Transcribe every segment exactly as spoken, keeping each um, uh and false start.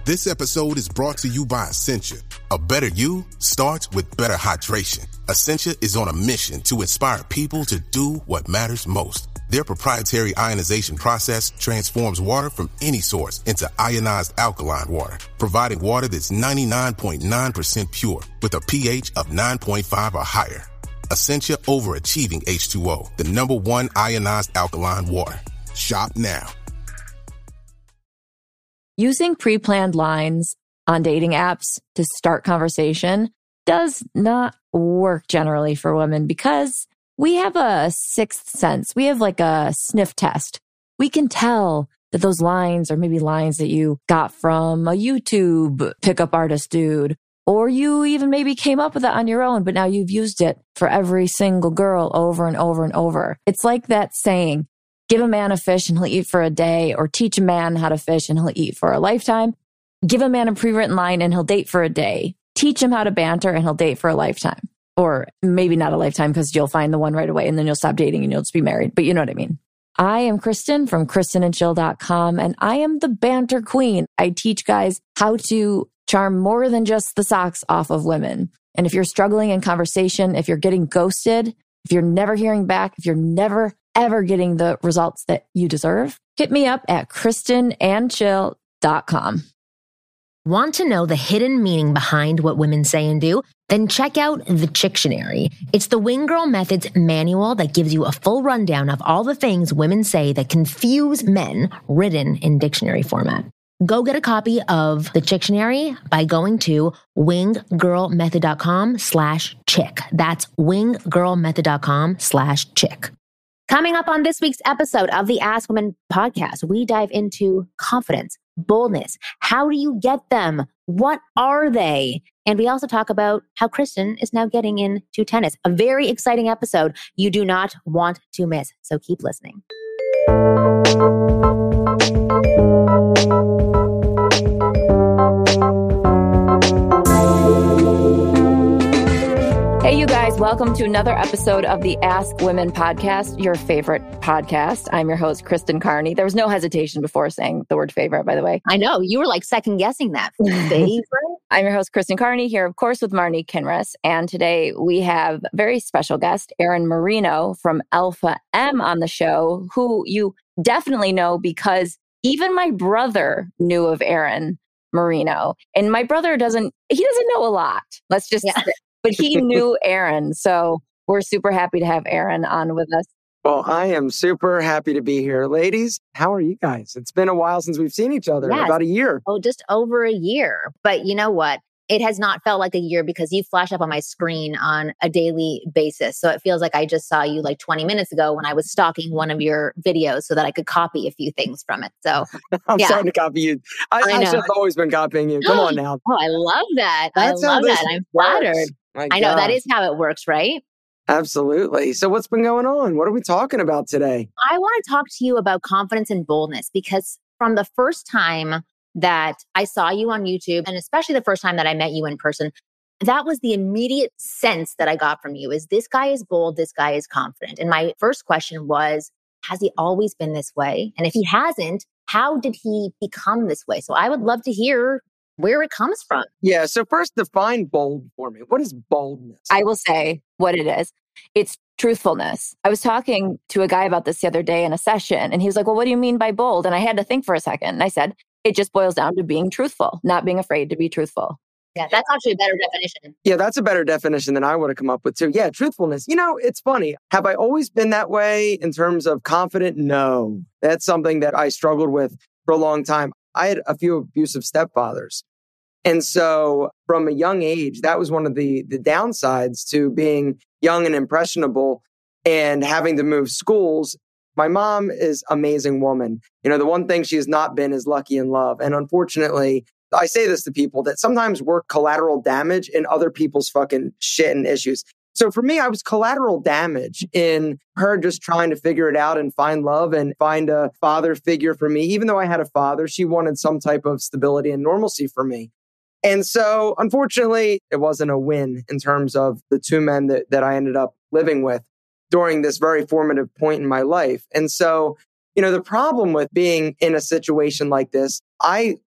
This episode is brought to you by Essentia. A better you starts with better hydration. Essentia is on a mission to inspire people to do what matters most. Their proprietary ionization process transforms water from any source into ionized alkaline water, providing water that's ninety-nine point nine percent pure with a pH of nine point five or higher. Essentia overachieving H two O, the number one ionized alkaline water. Shop now. Using pre-planned lines on dating apps to start conversation does not work generally for women because we have a sixth sense. We have like a sniff test. We can tell that those lines are maybe lines that you got from a YouTube pickup artist dude, or you even maybe came up with it on your own, but now you've used it for every single girl over and over and over. It's like that saying, give a man a fish and he'll eat for a day, or teach a man how to fish and he'll eat for a lifetime. Give a man a pre-written line and he'll date for a day. Teach him how to banter and he'll date for a lifetime. Or maybe not a lifetime because you'll find the one right away and then you'll stop dating and you'll just be married. But you know what I mean. I am Kristen from Kristen and Chill dot com, and I am the banter queen. I teach guys how to charm more than just the socks off of women. And if you're struggling in conversation, if you're getting ghosted, if you're never hearing back, if you're never ever getting the results that you deserve, hit me up at Kristen and Chill dot com. Want to know the hidden meaning behind what women say and do? Then check out The Chictionary. It's the Wing Girl Method's manual that gives you a full rundown of all the things women say that confuse men, written in dictionary format. Go get a copy of The Chictionary by going to winggirlmethod.com slash chick. That's winggirlmethod.com slash chick. Coming up on this week's episode of the Ask Women podcast, we dive into confidence, boldness. How do you get them? What are they? And we also talk about how Kristen is now getting into tennis. A very exciting episode you do not want to miss. So keep listening. Hey, you guys, welcome to another episode of the Ask Women podcast, your favorite podcast. I'm your host, Kristen Carney. There was no hesitation before saying the word favorite, by the way. I know, you were like second guessing that. Favorite? I'm your host, Kristen Carney, here, of course, with Marnie Kinrys. And today we have a very special guest, Erin Marino from Alpha M on the show, who you definitely know because even my brother knew of Erin Marino. And my brother doesn't, he doesn't know a lot. Let's just yeah. But he knew Erin. So we're super happy to have Erin on with us. Well, I am super happy to be here. Ladies, how are you guys? It's been a while since we've seen each other, yes. about a year. Oh, just over a year. But you know what? It has not felt like a year because you flash up on my screen on a daily basis. So it feels like I just saw you like twenty minutes ago when I was stalking one of your videos so that I could copy a few things from it. So I'm yeah. starting to copy you. I, I, I should have always been copying you. Come on now. Oh, I love that. That's I love that. I'm flattered. Works. My I know God. that is how it works, right? Absolutely. So what's been going on? What are we talking about today? I want to talk to you about confidence and boldness because from the first time that I saw you on YouTube, and especially the first time that I met you in person, that was the immediate sense that I got from you is this guy is bold, this guy is confident. And my first question was, has he always been this way? And if he hasn't, how did he become this way? So I would love to hear where it comes from. Yeah. So first, define bold for me. What is boldness? I will say what it is. It's truthfulness. I was talking to a guy about this the other day in a session, and he was like, well, what do you mean by bold? And I had to think for a second. And I said, it just boils down to being truthful, not being afraid to be truthful. Yeah, that's actually a better definition. Yeah, that's a better definition than I would have come up with too. Yeah, truthfulness. You know, it's funny. Have I always been that way in terms of confident? No. That's something that I struggled with for a long time. I had a few abusive stepfathers. And so from a young age, that was one of the, the downsides to being young and impressionable and having to move schools. My mom is an amazing woman. You know, the one thing she has not been is lucky in love. And unfortunately, I say this to people that sometimes we're collateral damage in other people's fucking shit and issues. So for me, I was collateral damage in her just trying to figure it out and find love and find a father figure for me. Even though I had a father, she wanted some type of stability and normalcy for me. And so, unfortunately, it wasn't a win in terms of the two men that, that I ended up living with during this very formative point in my life. And so, you know, the problem with being in a situation like this, I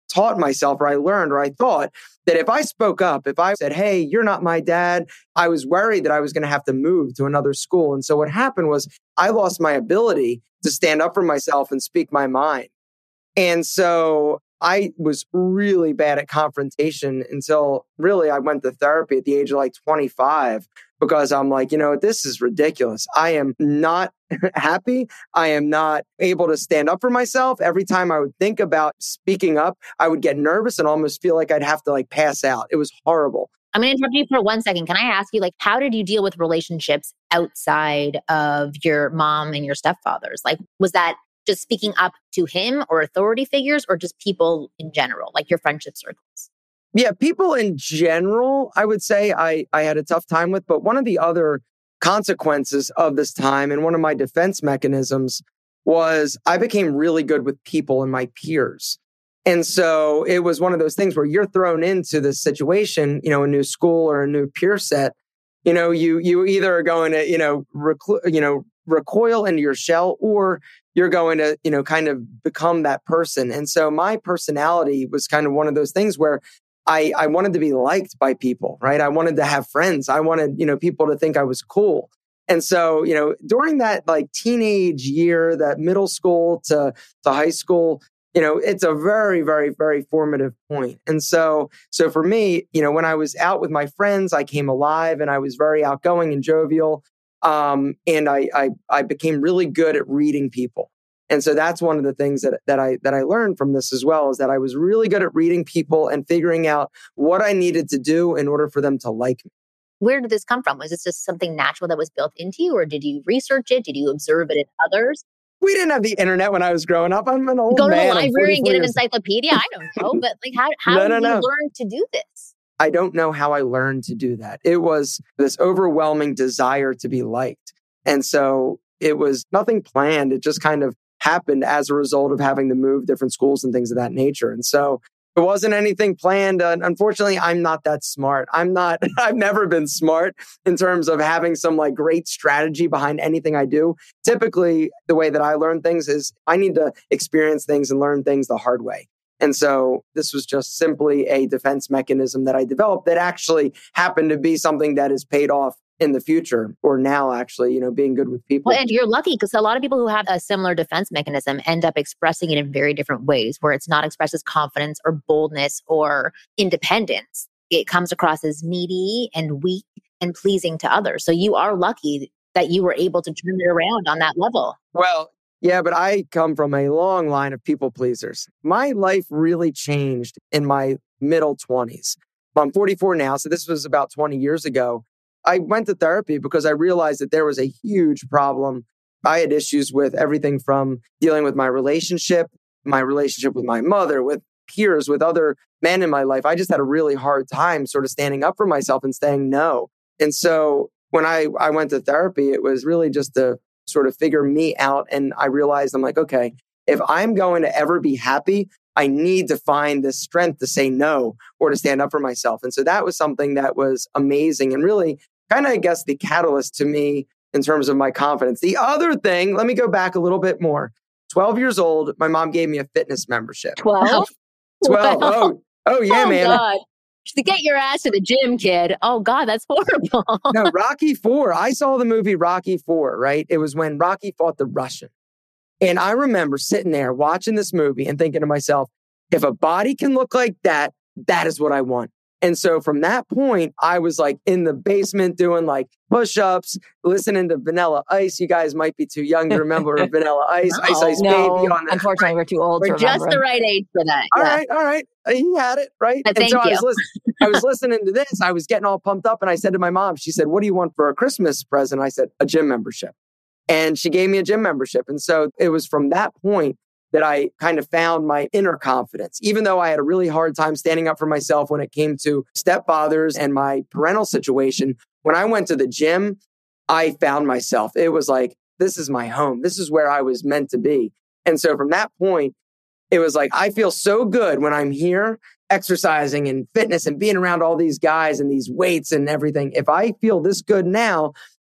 taught myself, or I learned, or I thought that if I spoke up, if I said, hey, you're not my dad, I was worried that I was going to have to move to another school. And so what happened was I lost my ability to stand up for myself and speak my mind. And so I was really bad at confrontation until really I went to therapy at the age of like twenty-five, because I'm like, you know, this is ridiculous. I am not happy. I am not able to stand up for myself. Every time I would think about speaking up, I would get nervous and almost feel like I'd have to like pass out. It was horrible. I'm going to interrupt you for one second. Can I ask you, like, how did you deal with relationships outside of your mom and your stepfathers? Like, was that just speaking up to him or authority figures, or just people in general, like your friendship circles? Yeah, people in general, I would say I, I had a tough time with. But one of the other consequences of this time, and one of my defense mechanisms, was I became really good with people and my peers. And so it was one of those things where you're thrown into this situation, you know, a new school or a new peer set. You know, you you either are going to, you know, reclu- you know, recoil into your shell, or you're going to, you know, kind of become that person. And so my personality was kind of one of those things where I, I wanted to be liked by people, right? I wanted to have friends. I wanted, you know, people to think I was cool. And so, you know, during that like teenage year, that middle school to, to high school, you know, it's a very, very, very formative point. And so, so for me, you know, when I was out with my friends, I came alive and I was very outgoing and jovial. Um, and I, I, I became really good at reading people. And so that's one of the things that, that I that I learned from this as well, is that I was really good at reading people and figuring out what I needed to do in order for them to like me. Where did this come from? Was this just something natural that was built into you, or did you research it? Did you observe it in others? We didn't have the internet when I was growing up. I'm an old Go to man. the library and get an encyclopedia. I don't know, but like, how how no, no, did no. you learn to do this? I don't know how I learned to do that. It was this overwhelming desire to be liked, and so it was nothing planned. It just kind of happened as a result of having to move different schools and things of that nature. And so it wasn't anything planned. Uh, unfortunately, I'm not that smart. I'm not, I've never been smart in terms of having some like great strategy behind anything I do. Typically, the way that I learn things is I need to experience things and learn things the hard way. And so this was just simply a defense mechanism that I developed that actually happened to be something that has paid off in the future, or now actually, you know, being good with people. Well, and you're lucky, because a lot of people who have a similar defense mechanism end up expressing it in very different ways, where it's not expressed as confidence or boldness or independence. It comes across as needy and weak and pleasing to others. So you are lucky that you were able to turn it around on that level. Well, yeah, but I come from a long line of people pleasers. My life really changed in my middle twenties. I'm forty-four now, so this was about twenty years ago. I went to therapy because I realized that there was a huge problem. I had issues with everything from dealing with my relationship, my relationship with my mother, with peers, with other men in my life. I just had a really hard time sort of standing up for myself and saying no. And so when I, I went to therapy, it was really just to sort of figure me out. And I realized, I'm like, okay, if I'm going to ever be happy, I need to find the strength to say no or to stand up for myself. And so that was something that was amazing and really kind of, I guess, the catalyst to me in terms of my confidence. The other thing, let me go back a little bit more. twelve years old, my mom gave me a fitness membership. twelve? twelve. Wow. Oh, oh yeah, oh, man. God. To get your ass to the gym, kid. Oh, God, that's horrible. No, Rocky four. I saw the movie Rocky four, right? It was when Rocky fought the Russian. And I remember sitting there watching this movie and thinking to myself, if a body can look like that, that is what I want. And so from that point, I was like in the basement doing like push-ups, listening to Vanilla Ice. You guys might be too young to remember Vanilla Ice, no, Ice Ice no. Baby. On that. Unfortunately, we're too old We're to just remember. the right age for that. All yeah. right, all right. He had it, right? But and thank so I you. was, listen- I was listening to this. I was getting all pumped up. And I said to my mom, she said, what do you want for a Christmas present? I said, a gym membership. And she gave me a gym membership. And so it was from that point that I kind of found my inner confidence, even though I had a really hard time standing up for myself when it came to stepfathers and my parental situation. When I went to the gym, I found myself. It was like, this is my home. This is where I was meant to be. And so from that point, it was like, I feel so good when I'm here exercising and fitness and being around all these guys and these weights and everything. If I feel this good now,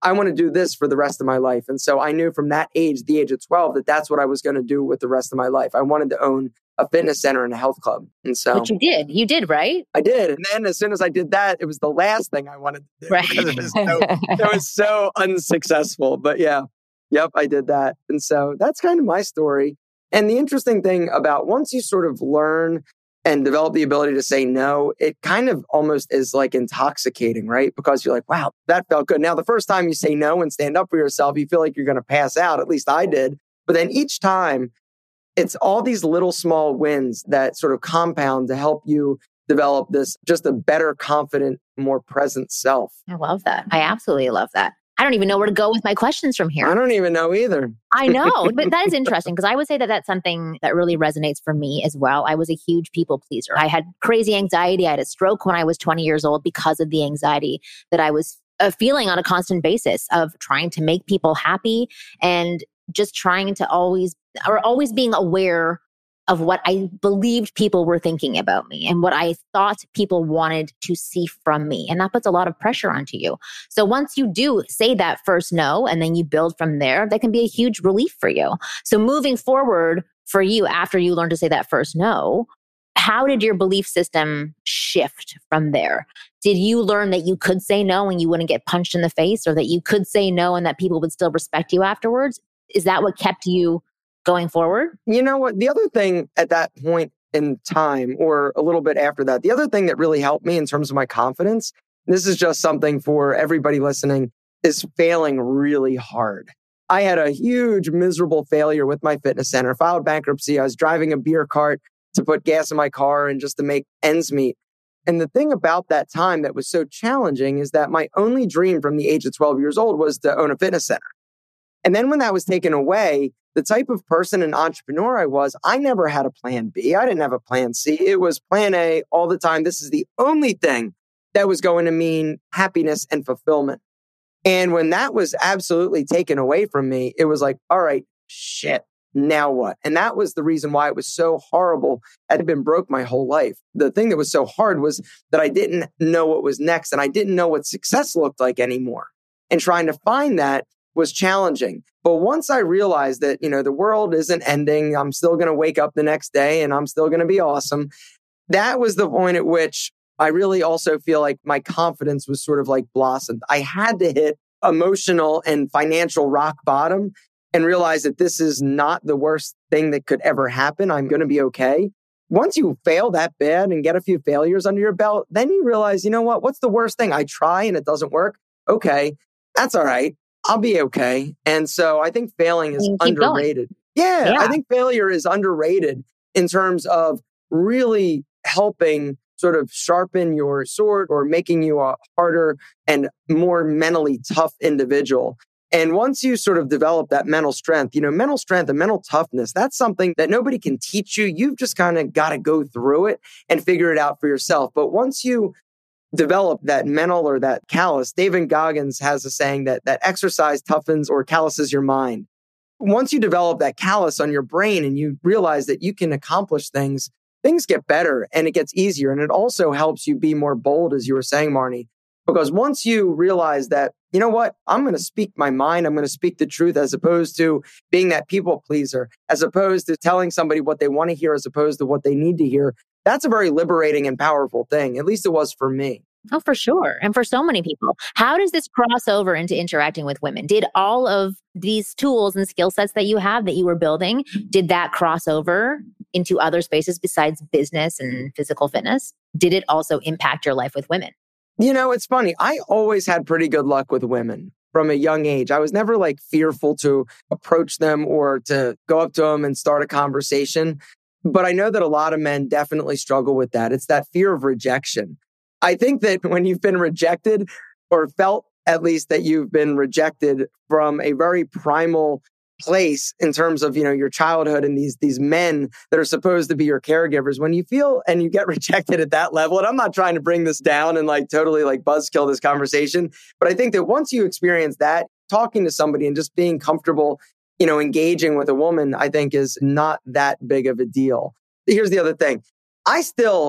I want to do this for the rest of my life. And so I knew from that age, the age of twelve, that that's what I was going to do with the rest of my life. I wanted to own a fitness center and a health club. And so But you did. You did, right? I did. And then as soon as I did that, it was the last thing I wanted to do. Right. Because it was so, it was so unsuccessful. But yeah, yep, I did that. And so that's kind of my story. And the interesting thing about once you sort of learn and develop the ability to say no, it kind of almost is like intoxicating, right? Because you're like, wow, that felt good. Now, the first time you say no and stand up for yourself, you feel like you're going to pass out. At least I did. But then each time, it's all these little small wins that sort of compound to help you develop this just a better, confident, more present self. I love that. I absolutely love that. I don't even know where to go with my questions from here. I don't even know either. I know, but that is interesting because I would say that that's something that really resonates for me as well. I was a huge people pleaser. I had crazy anxiety. I had a stroke when I was twenty years old because of the anxiety that I was uh, feeling on a constant basis of trying to make people happy and just trying to always, or always being aware of what I believed people were thinking about me and what I thought people wanted to see from me. And that puts a lot of pressure onto you. So once you do say that first no, and then you build from there, that can be a huge relief for you. So moving forward for you, after you learn to say that first no, how did your belief system shift from there? Did you learn that you could say no and you wouldn't get punched in the face, or that you could say no and that people would still respect you afterwards? Is that what kept you going forward? You know what? The other thing at that point in time, or a little bit after that, the other thing that really helped me in terms of my confidence, this is just something for everybody listening, is failing really hard. I had a huge, miserable failure with my fitness center, filed bankruptcy. I was driving a beer cart to put gas in my car and just to make ends meet. And the thing about that time that was so challenging is that my only dream from the age of twelve years old was to own a fitness center. And then when that was taken away, the type of person and entrepreneur I was, I never had a plan B. I didn't have a plan C. It was plan A all the time. This is the only thing that was going to mean happiness and fulfillment. And when that was absolutely taken away from me, it was like, all right, shit, now what? And that was the reason why it was so horrible. I had been broke my whole life. The thing that was so hard was that I didn't know what was next, and I didn't know what success looked like anymore. And trying to find that was challenging. But once I realized that, you know, the world isn't ending, I'm still going to wake up the next day and I'm still going to be awesome. That was the point at which I really also feel like my confidence was sort of like blossomed. I had to hit emotional and financial rock bottom and realize that this is not the worst thing that could ever happen. I'm going to be okay. Once you fail that bad and get a few failures under your belt, then you realize, you know what, what's the worst thing? I try and it doesn't work. Okay, that's all right. I'll be okay. And so I think failing is underrated. Yeah, yeah, I think failure is underrated in terms of really helping sort of sharpen your sword or making you a harder and more mentally tough individual. And once you sort of develop that mental strength, you know, mental strength and mental toughness, that's something that nobody can teach you. You've just kind of got to go through it and figure it out for yourself. But once you develop that mental or that callus, David Goggins has a saying that that exercise toughens or calluses your mind. Once you develop that callus on your brain and you realize that you can accomplish things, things get better and it gets easier. And it also helps you be more bold, as you were saying, Marnie, because once you realize that, you know what, I'm going to speak my mind, I'm going to speak the truth, as opposed to being that people pleaser, as opposed to telling somebody what they want to hear, as opposed to what they need to hear. That's a very liberating and powerful thing. At least it was for me. Oh, for sure. And for so many people. How does this cross over into interacting with women? Did all of these tools and skill sets that you have that you were building, did that cross over into other spaces besides business and physical fitness? Did it also impact your life with women? You know, it's funny. I always had pretty good luck with women from a young age. I was never like fearful to approach them or to go up to them and start a conversation. But I know that a lot of men definitely struggle with that. It's that fear of rejection. I think that when you've been rejected, or felt at least that you've been rejected from a very primal place in terms of, you know, your childhood and these, these men that are supposed to be your caregivers, when you feel and you get rejected at that level, and I'm not trying to bring this down and like totally like buzzkill this conversation, but I think that once you experience that, talking to somebody and just being comfortable, you know, engaging with a woman, I think is not that big of a deal. Here's the other thing. I still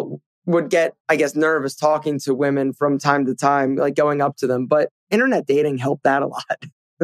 would get, I guess, nervous talking to women from time to time, like going up to them. But internet dating helped that a lot.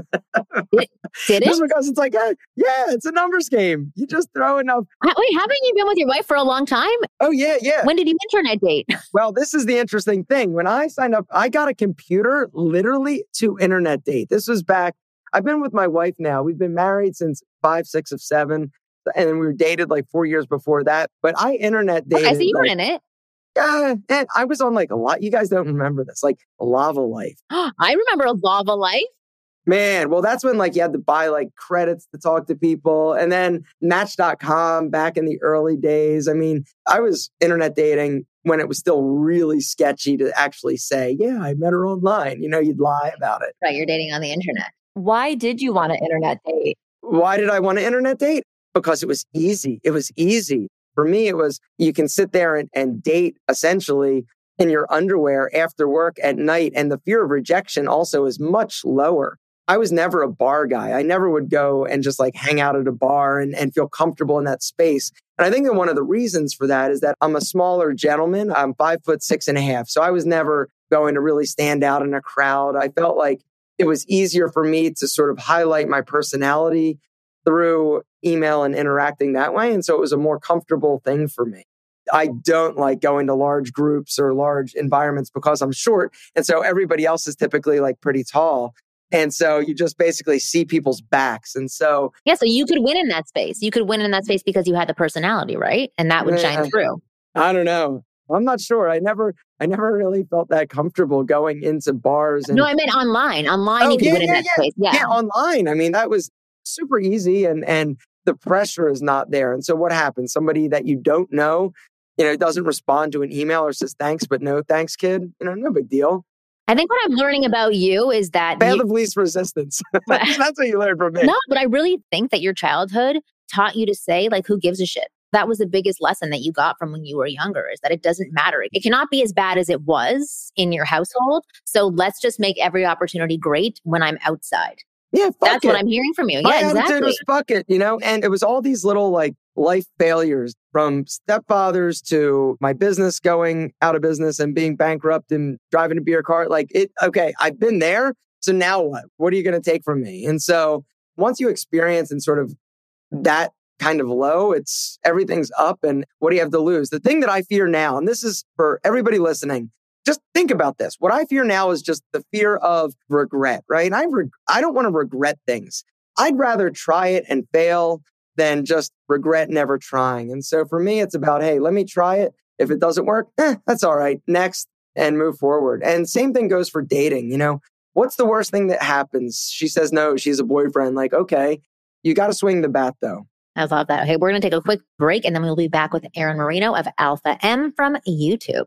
Did, did it? Just because it's like, yeah, yeah, it's a numbers game. You just throw enough. Wait, haven't you been with your wife for a long time? Oh, yeah, yeah. When did you internet date? Well, this is the interesting thing. When I signed up, I got a computer literally to internet date. This was back, I've been with my wife now. We've been married since five, six of seven. And we were dated like four years before that. But I internet dated. Okay, so you were like, in it. Yeah, and I was on like a lot. You guys don't remember this, like Lava Life. I remember a Lava Life. Man, well, that's when like you had to buy like credits to talk to people. And then Match dot com back in the early days. I mean, I was internet dating when it was still really sketchy to actually say, yeah, I met her online. You know, you'd lie about it. Right, you're dating on the internet. Why did you want to internet date? Why did I want to internet date? Because it was easy. It was easy. For me, it was you can sit there and, and date essentially in your underwear after work at night. And the fear of rejection also is much lower. I was never a bar guy. I never would go and just like hang out at a bar and, and feel comfortable in that space. And I think that one of the reasons for that is that I'm a smaller gentleman. I'm five foot six and a half. So I was never going to really stand out in a crowd. I felt like it was easier for me to sort of highlight my personality through email and interacting that way. And so it was a more comfortable thing for me. I don't like going to large groups or large environments because I'm short. And so everybody else is typically like pretty tall. And so you just basically see people's backs. And so... Yeah, so you could win in that space. You could win in that space because you had the personality, right? And that would yeah, shine through. I don't know. I'm not sure. I never I never really felt that comfortable going into bars. And, no, I meant online. Online, oh, you could yeah, win yeah, in that yeah. space. Yeah. yeah, online. I mean, that was super easy and and the pressure is not there. And so what happens? Somebody that you don't know, you know, doesn't respond to an email or says thanks, but no thanks, kid. You know, no big deal. I think what I'm learning about you is that... Path you, of least resistance. That's what you learned from me. No, but I really think that your childhood taught you to say, like, who gives a shit? That was the biggest lesson that you got from when you were younger, is that it doesn't matter. It cannot be as bad as it was in your household. So let's just make every opportunity great when I'm outside. Yeah, fuck That's it. what I'm hearing from you. My Yeah, attitude exactly. was fuck it, you know? And it was all these little like life failures, from stepfathers to my business going out of business and being bankrupt and driving a beer cart. Like it, okay, I've been there. So now what? What are you going to take from me? And so once you experience and sort of that kind of low, it's everything's up. And what do you have to lose? The thing that I fear now, and this is for everybody listening, just think about this. What I fear now is just the fear of regret, right? And I, reg- I don't want to regret things. I'd rather try it and fail than just regret never trying. And so for me, it's about, hey, let me try it. If it doesn't work, eh, that's all right. Next, and move forward. And same thing goes for dating. You know, what's the worst thing that happens? She says no, she's a boyfriend. Like, okay, you got to swing the bat though. I love that. Okay, we're going to take a quick break and then we'll be back with Erin Marino of Alpha M from YouTube.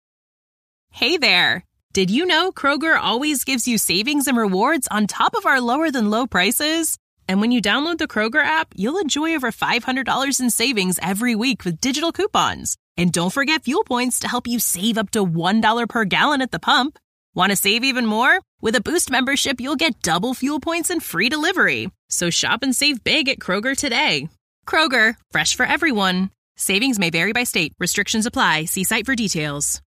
Hey there. Did you know Kroger always gives you savings and rewards on top of our lower than low prices? And when you download the Kroger app, you'll enjoy over five hundred dollars in savings every week with digital coupons. And don't forget fuel points to help you save up to one dollar per gallon at the pump. Want to save even more? With a Boost membership, you'll get double fuel points and free delivery. So shop and save big at Kroger today. Kroger, fresh for everyone. Savings may vary by state. Restrictions apply. See site for details.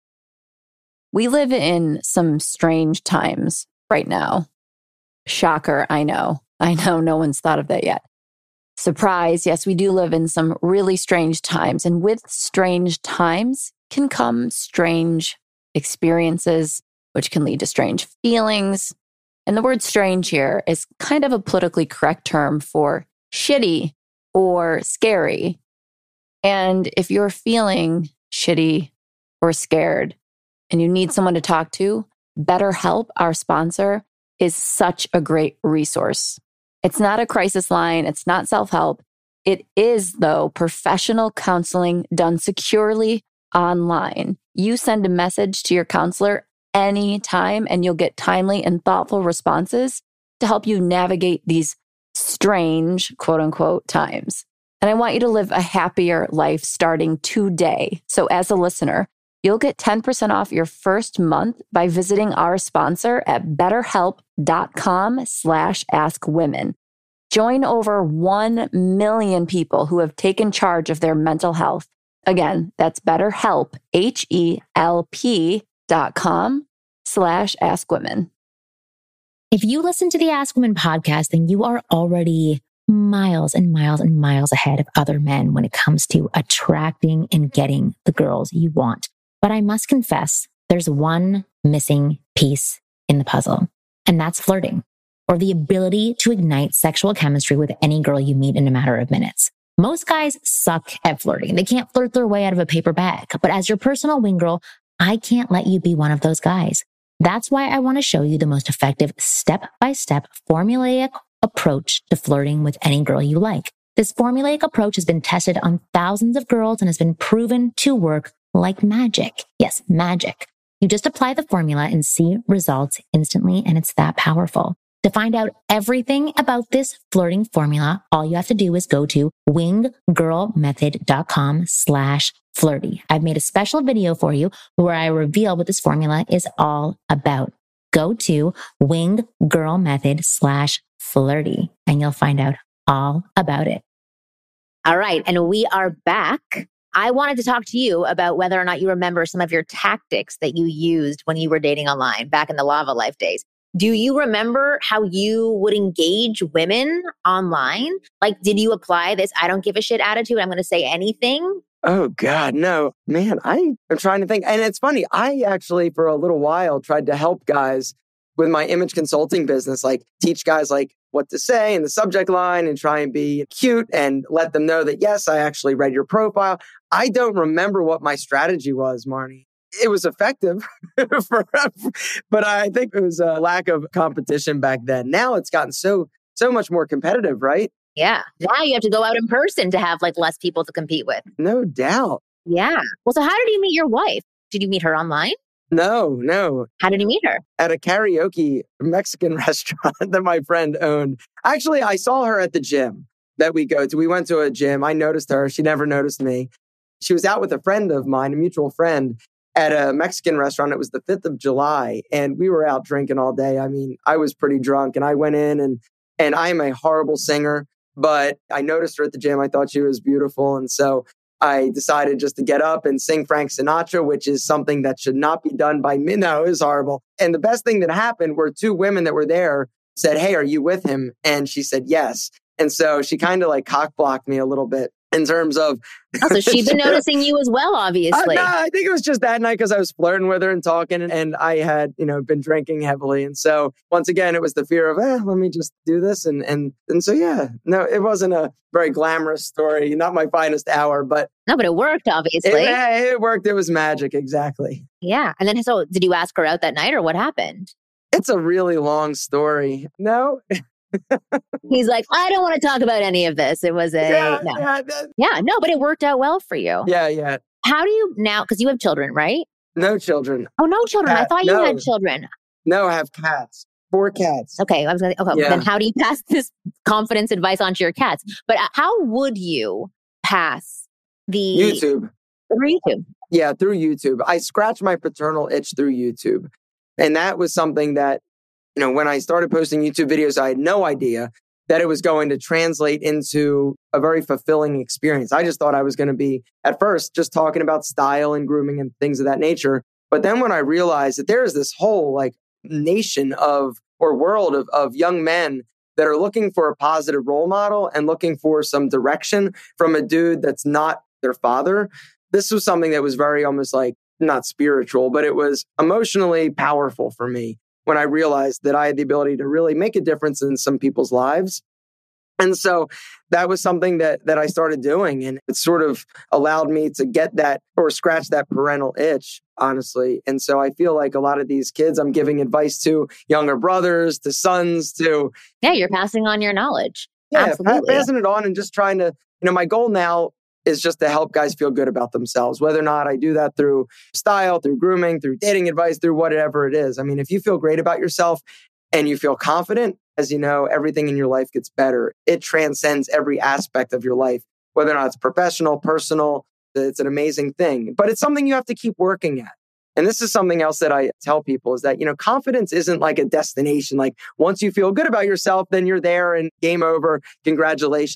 We live in some strange times right now. Shocker, I know. I know no one's thought of that yet. Surprise, yes, we do live in some really strange times. And with strange times can come strange experiences, which can lead to strange feelings. And the word strange here is kind of a politically correct term for shitty or scary. And if you're feeling shitty or scared and you need someone to talk to, BetterHelp, our sponsor, is such a great resource. It's not a crisis line. It's not self-help. It is, though, professional counseling done securely online. You send a message to your counselor anytime, and you'll get timely and thoughtful responses to help you navigate these strange, quote unquote, times. And I want you to live a happier life starting today. So as a listener, you'll get ten percent off your first month by visiting our sponsor at betterhelp.com slash askwomen. Join over one million people who have taken charge of their mental health Again, that's BetterHelp, H E L P dot com slash Ask Women. If you listen to the Ask Women podcast, then you are already miles and miles and miles ahead of other men when it comes to attracting and getting the girls you want. But I must confess, there's one missing piece in the puzzle, and that's flirting, or the ability to ignite sexual chemistry with any girl you meet in a matter of minutes. Most guys suck at flirting. They can't flirt their way out of a paper bag. But as your personal wing girl, I can't let you be one of those guys. That's why I want to show you the most effective step-by-step formulaic approach to flirting with any girl you like. This formulaic approach has been tested on thousands of girls and has been proven to work like magic. Yes, magic. You just apply the formula and see results instantly, and it's that powerful. To find out everything about this flirting formula, all you have to do is go to winggirlmethod.com slash flirty. I've made a special video for you where I reveal what this formula is all about. Go to winggirlmethod slash flirty and you'll find out all about it. All right. And we are back. I wanted to talk to you about whether or not you remember some of your tactics that you used when you were dating online back in the Lava Life days. Do you remember how you would engage women online? Like, did you apply this I don't give a shit attitude? I'm going to say anything. Oh, God, no. Man, I am trying to think. And it's funny. I actually, for a little while, tried to help guys with my image consulting business, like teach guys like what to say in the subject line and try and be cute and let them know that, yes, I actually read your profile. I don't remember what my strategy was, Marnie. It was effective, for, but I think it was a lack of competition back then. Now it's gotten so, so much more competitive, right? Yeah. Now you have to go out in person to have like less people to compete with. No doubt. Yeah. Well, so how did you meet your wife? Did you meet her online? No, no. How did you meet her? At a karaoke Mexican restaurant that my friend owned. Actually, I saw her at the gym that we go to. We went to a gym. I noticed her. She never noticed me. She was out with a friend of mine, a mutual friend, at a Mexican restaurant. It was the fifth of July and we were out drinking all day. I mean, I was pretty drunk and I went in and, and I'm a horrible singer, but I noticed her at the gym. I thought she was beautiful. And so I decided just to get up and sing Frank Sinatra, which is something that should not be done by me. No, it was horrible. And the best thing that happened were two women that were there said, "Hey, are you with him?" And she said, yes. And so she kind of like cock blocked me a little bit in terms of... Oh, so she'd been noticing you as well, obviously. Uh, no, I think it was just that night because I was flirting with her and talking and, and I had, you know, been drinking heavily. And so once again, it was the fear of, eh, let me just do this. And, and, and so, yeah, no, it wasn't a very glamorous story, not my finest hour, but... No, but it worked, obviously. It, it worked. It was magic. Exactly. Yeah. And then, so did you ask her out that night or what happened? It's a really long story. No. He's like, I don't want to talk about any of this. It was a yeah, no. Yeah, that, yeah, no, but it worked out well for you. Yeah, yeah. How do you now? Because you have children, right? No children. Oh, no children. Cat, I thought you no. had children. No, I have cats. Four cats. Okay, I was gonna. Okay, Yeah. then how do you pass this confidence advice on to your cats? But how would you pass the YouTube. through YouTube? Yeah, through YouTube. I scratched my paternal itch through YouTube, and that was something that, you know, when I started posting YouTube videos, I had no idea that it was going to translate into a very fulfilling experience. I just thought I was going to be, at first, just talking about style and grooming and things of that nature. But then when I realized that there is this whole like nation of, or world of, of young men that are looking for a positive role model and looking for some direction from a dude that's not their father, this was something that was very almost like, not spiritual, but it was emotionally powerful for me when I realized that I had the ability to really make a difference in some people's lives. And so that was something that that I started doing. And it sort of allowed me to get that or scratch that parental itch, honestly. And so I feel like a lot of these kids I'm giving advice to, younger brothers, to sons, to... Yeah, you're passing on your knowledge. Yeah, Absolutely. passing it on and just trying to, you know, my goal now is just to help guys feel good about themselves, whether or not I do that through style, through grooming, through dating advice, through whatever it is. I mean, if you feel great about yourself and you feel confident, as you know, everything in your life gets better. It transcends every aspect of your life, whether or not it's professional, personal, it's an amazing thing. But it's something you have to keep working at. And this is something else that I tell people is that, you know, confidence isn't like a destination. Like once you feel good about yourself, then you're there and game over. Congratulations.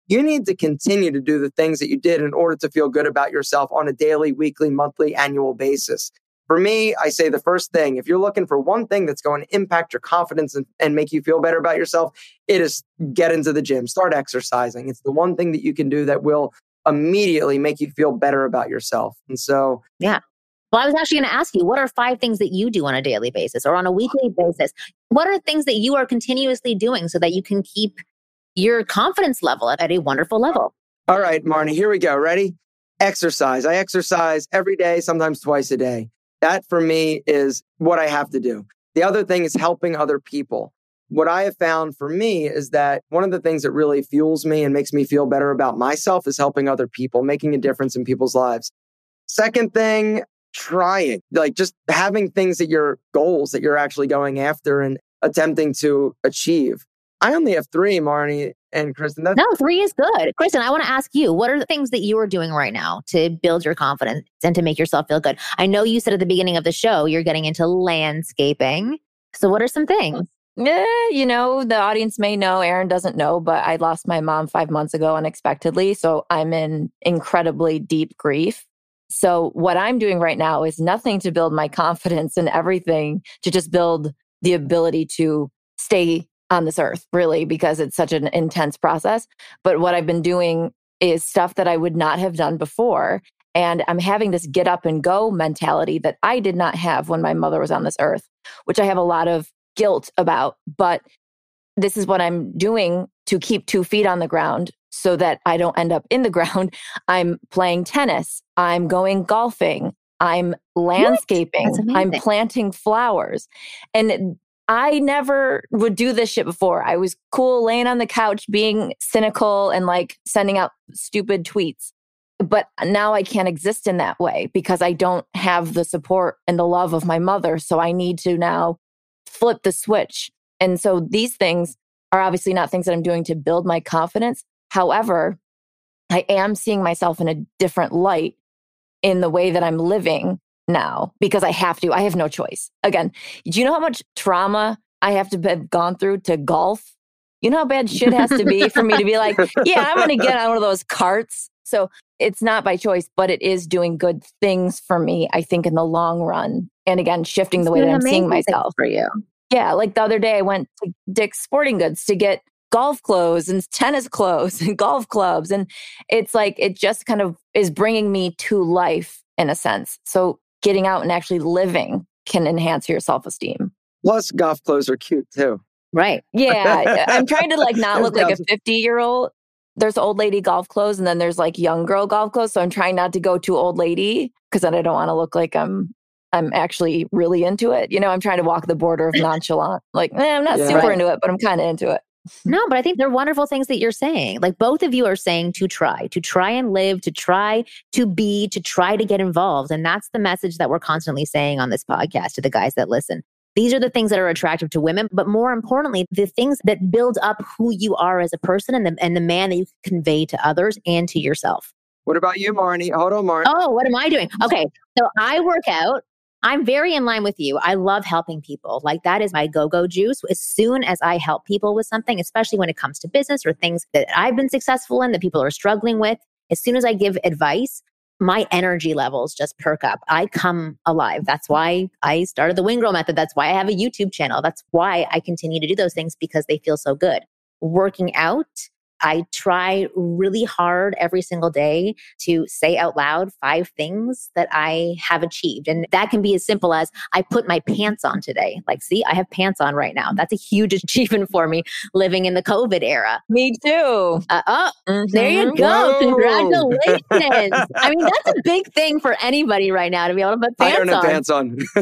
you need to continue to do the things that you did in order to feel good about yourself on a daily, weekly, monthly, annual basis. For me, I say the first thing, if you're looking for one thing that's going to impact your confidence and, and make you feel better about yourself, it is get into the gym, start exercising. It's the one thing that you can do that will immediately make you feel better about yourself. And so, yeah. Well, I was actually going to ask you, what are five things that you do on a daily basis or on a weekly basis? What are things that you are continuously doing so that you can keep your confidence level at a wonderful level? All right, Marnie, here we go. Ready? Exercise. I exercise every day, sometimes twice a day. That for me is what I have to do. The other thing is helping other people. What I have found for me is that one of the things that really fuels me and makes me feel better about myself is helping other people, making a difference in people's lives. Second thing, trying, like just having things that you're goals that you're actually going after and attempting to achieve. I only have three, Marnie and Kristen. That's- no, three is good. Kristen, I want to ask you, what are the things that you are doing right now to build your confidence and to make yourself feel good? I know you said at the beginning of the show, you're getting into landscaping. So what are some things? Yeah, you know, the audience may know, Aaron doesn't know, but I lost my mom five months ago unexpectedly. So I'm in incredibly deep grief. So what I'm doing right now is nothing to build my confidence and everything to just build the ability to stay on this earth, really, because it's such an intense process. But what I've been doing is stuff that I would not have done before. And I'm having this get up and go mentality that I did not have when my mother was on this earth, which I have a lot of guilt about. But this is what I'm doing to keep two feet on the ground so that I don't end up in the ground. I'm playing tennis. I'm going golfing. I'm landscaping. I'm planting flowers. And I never would do this shit before. I was cool laying on the couch being cynical and like sending out stupid tweets. But now I can't exist in that way because I don't have the support and the love of my mother. So I need to now flip the switch. And so these things are obviously not things that I'm doing to build my confidence. However, I am seeing myself in a different light in the way that I'm living now because I have to. I have no choice. Again, do you know how much trauma I have to have gone through to golf? You know how bad shit has to be for me to be like, yeah, I'm going to get on one of those carts. So it's not by choice, but it is doing good things for me, I think, in the long run. And again, shifting the way that I'm seeing myself. For you. Yeah, like the other day, I went to Dick's Sporting Goods to get golf clothes and tennis clothes and golf clubs. And it's like, it just kind of is bringing me to life in a sense. So getting out and actually living can enhance your self-esteem. Plus, golf clothes are cute too. Right. Yeah. I'm trying to like not look like a fifty year old. There's old lady golf clothes and then there's like young girl golf clothes. So I'm trying not to go too old lady because then I don't want to look like I'm I'm actually really into it. You know, I'm trying to walk the border of nonchalant. Like, eh, I'm not yeah, super right. into it, but I'm kind of into it. No, but I think they're wonderful things that you're saying. Like both of you are saying to try, to try and live, to try to be, to try to get involved. And that's the message that we're constantly saying on this podcast to the guys that listen. These are the things that are attractive to women, but more importantly, the things that build up who you are as a person and the, and the man that you can convey to others and to yourself. What about you, Marnie? Hold on, Marnie. Oh, what am I doing? Okay, so I work out. I'm very in line with you. I love helping people. Like that is my go-go juice. As soon as I help people with something, especially when it comes to business or things that I've been successful in that people are struggling with, as soon as I give advice, my energy levels just perk up. I come alive. That's why I started the Wing Girl Method. That's why I have a YouTube channel. That's why I continue to do those things because they feel so good. Working out, I try really hard every single day to say out loud five things that I have achieved. And that can be as simple as I put my pants on today. Like, see, I have pants on right now. That's a huge achievement for me living in the COVID era. Me too. Uh, oh, mm-hmm. There you go. Whoa. Congratulations. I mean, that's a big thing for anybody right now to be able to put pants on. I don't have pants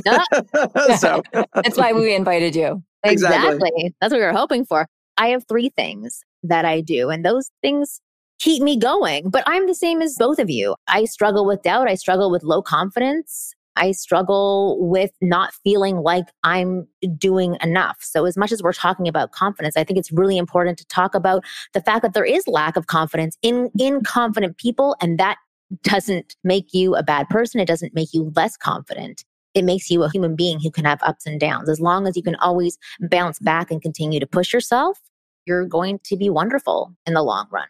on. So that's why we invited you. Exactly. exactly. That's what we were hoping for. I have three things that I do, and those things keep me going. But I'm the same as both of you. I struggle with doubt. I struggle with low confidence. I struggle with not feeling like I'm doing enough. So as much as we're talking about confidence, I think it's really important to talk about the fact that there is lack of confidence in, in confident people, and that doesn't make you a bad person. It doesn't make you less confident. It makes you a human being who can have ups and downs. As long as you can always bounce back and continue to push yourself, you're going to be wonderful in the long run.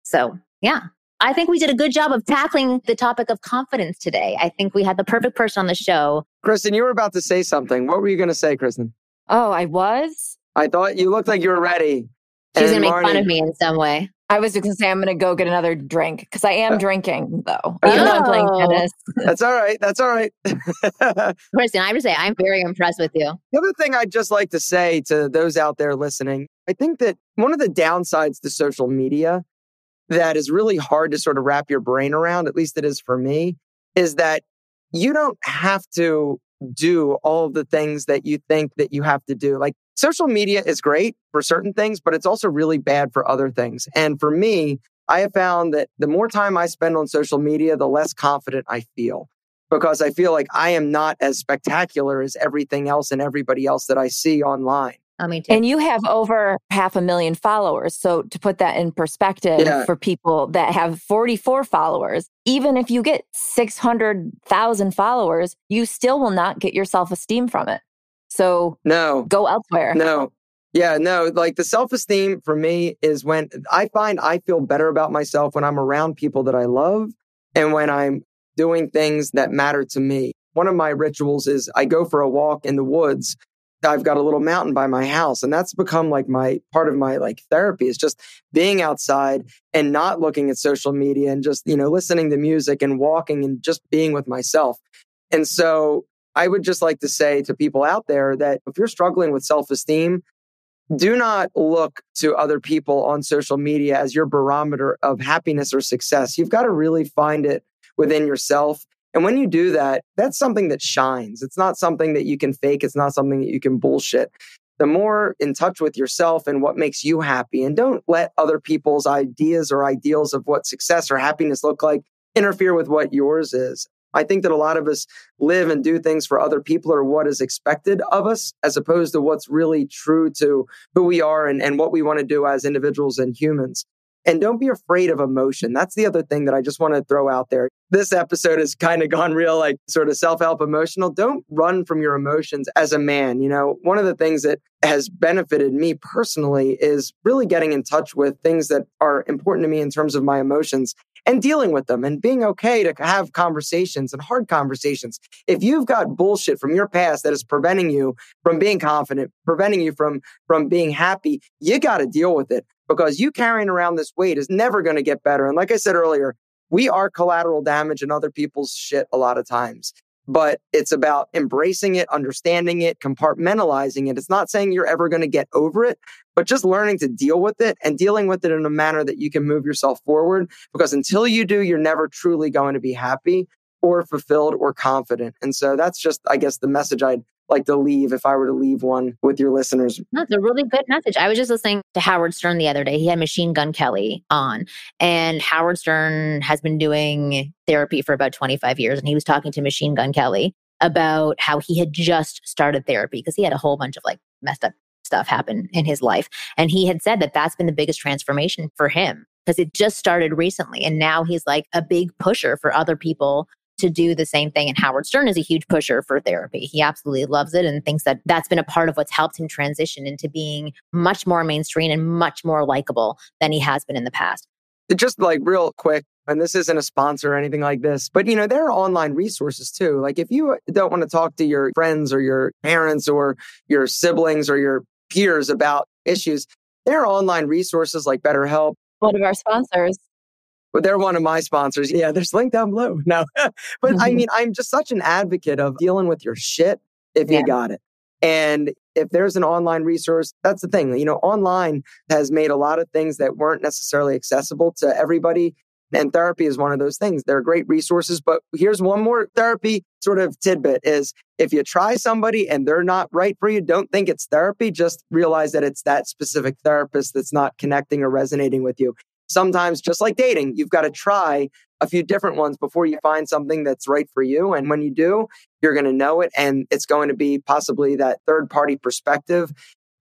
So, yeah. I think we did a good job of tackling the topic of confidence today. I think we had the perfect person on the show. Kristen, you were about to say something. What were you going to say, Kristen? Oh, I was? I thought you looked like you were ready. She's going to make Marnie, fun of me in some way. I was just going to say I'm going to go get another drink because I am drinking, though. Even though I'm playing tennis. That's all right. That's all right. Kristen, I have to say, I'm very impressed with you. The other thing I'd just like to say to those out there listening, I think that one of the downsides to social media that is really hard to sort of wrap your brain around, at least it is for me, is that you don't have to do all of the things that you think that you have to do. Like social media is great for certain things, but it's also really bad for other things. And for me, I have found that the more time I spend on social media, the less confident I feel because I feel like I am not as spectacular as everything else and everybody else that I see online. Oh, me too. And you have over half a million followers. So to put that in perspective Yeah. for people that have forty-four followers, even if you get six hundred thousand followers, you still will not get your self-esteem from it. So No, go elsewhere. no. Yeah, no, like the self-esteem for me is when I find I feel better about myself when I'm around people that I love and when I'm doing things that matter to me. One of my rituals is I go for a walk in the woods. I've got a little mountain by my house, and that's become like my part of my like therapy is just being outside and not looking at social media and just, you know, listening to music and walking and just being with myself. And so I would just like to say to people out there that if you're struggling with self-esteem, do not look to other people on social media as your barometer of happiness or success. You've got to really find it within yourself. And when you do that, that's something that shines. It's not something that you can fake. It's not something that you can bullshit. The more in touch with yourself and what makes you happy, and don't let other people's ideas or ideals of what success or happiness look like interfere with what yours is. I think that a lot of us live and do things for other people or what is expected of us, as opposed to what's really true to who we are and, and what we want to do as individuals and humans. And don't be afraid of emotion. That's the other thing that I just want to throw out there. This episode has kind of gone real, like sort of self-help emotional. Don't run from your emotions as a man. You know, one of the things that has benefited me personally is really getting in touch with things that are important to me in terms of my emotions and dealing with them and being okay to have conversations and hard conversations. If you've got bullshit from your past that is preventing you from being confident, preventing you from, from being happy, you got to deal with it. Because you carrying around this weight is never going to get better. And like I said earlier, we are collateral damage in other people's shit a lot of times. But it's about embracing it, understanding it, compartmentalizing it. It's not saying you're ever going to get over it, but just learning to deal with it and dealing with it in a manner that you can move yourself forward. Because until you do, you're never truly going to be happy or fulfilled or confident. And so that's just, I guess, the message I'd like to leave if I were to leave one with your listeners. That's a really good message. I was just listening to Howard Stern the other day. He had Machine Gun Kelly on, and Howard Stern has been doing therapy for about twenty-five years. And he was talking to Machine Gun Kelly about how he had just started therapy because he had a whole bunch of like messed up stuff happen in his life. And he had said that that's been the biggest transformation for him because it just started recently. And now he's like a big pusher for other people to do the same thing. And Howard Stern is a huge pusher for therapy. He absolutely loves it and thinks that that's been a part of what's helped him transition into being much more mainstream and much more likable than he has been in the past. Just like real quick, and this isn't a sponsor or anything like this, but you know, there are online resources too. Like if you don't want to talk to your friends or your parents or your siblings or your peers about issues, there are online resources like BetterHelp. One of our sponsors. But they're one of my sponsors. Yeah, there's a link down below. No, but I mean, I'm just such an advocate of dealing with your shit if you Yeah. got it. And if there's an online resource, that's the thing. You know, online has made a lot of things that weren't necessarily accessible to everybody. And therapy is one of those things. They're great resources. But here's one more therapy sort of tidbit is if you try somebody and they're not right for you, don't think it's therapy. Just realize that it's that specific therapist that's not connecting or resonating with you. Sometimes, just like dating, you've got to try a few different ones before you find something that's right for you. And when you do, you're going to know it. And it's going to be possibly that third party perspective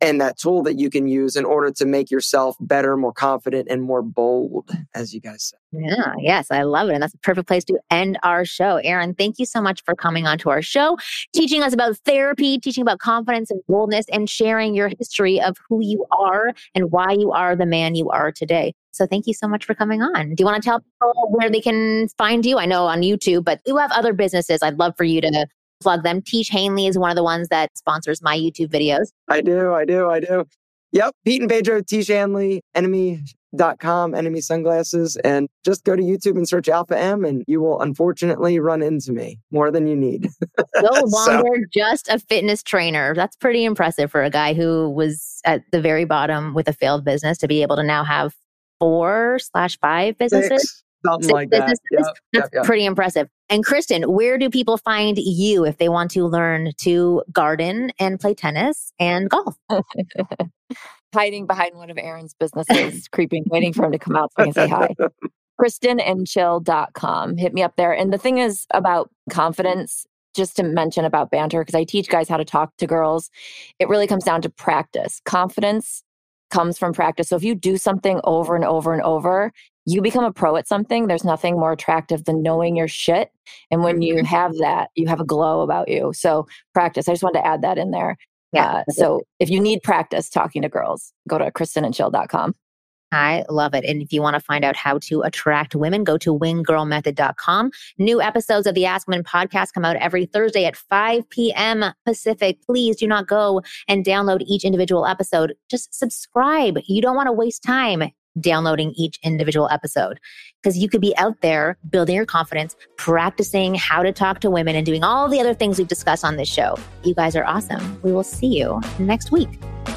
and that tool that you can use in order to make yourself better, more confident, and more bold, as you guys said. Yeah, yes, I love it. And that's a perfect place to end our show. Aaron, thank you so much for coming on to our show, teaching us about therapy, teaching about confidence and boldness, and sharing your history of who you are and why you are the man you are today. So thank you so much for coming on. Do you want to tell people where they can find you? I know on YouTube, but you have other businesses. I'd love for you to plug them. Teach Hanley is one of the ones that sponsors my YouTube videos. I do, I do, I do. Yep, Pete and Pedro, Tish Hanley, enemy dot com, Enemy Sunglasses, and just go to YouTube and search Alpha M, and you will unfortunately run into me more than you need. No longer so. Just a fitness trainer. That's pretty impressive for a guy who was at the very bottom with a failed business to be able to now have four slash five businesses. Six, something Six like businesses. that. Yep, That's yep, yep. pretty impressive. And Kristen, where do people find you if they want to learn to garden and play tennis and golf? Hiding behind one of Aaron's businesses, creeping, waiting for him to come out so I can say hi. Kristen and chill dot com. Hit me up there. And the thing is about confidence, just to mention about banter, because I teach guys how to talk to girls, it really comes down to practice. Confidence comes from practice. So if you do something over and over and over, you become a pro at something. There's nothing more attractive than knowing your shit. And when you have that, you have a glow about you. So practice. I just wanted to add that in there. Yeah. Uh, so if you need practice talking to girls, go to kristen and chill dot com. I love it. And if you want to find out how to attract women, go to wing girl method dot com. New episodes of the Ask Women podcast come out every Thursday at five p.m. Pacific. Please do not go and download each individual episode. Just subscribe. You don't want to waste time downloading each individual episode because you could be out there building your confidence, practicing how to talk to women, and doing all the other things we've discussed on this show. You guys are awesome. We will see you next week.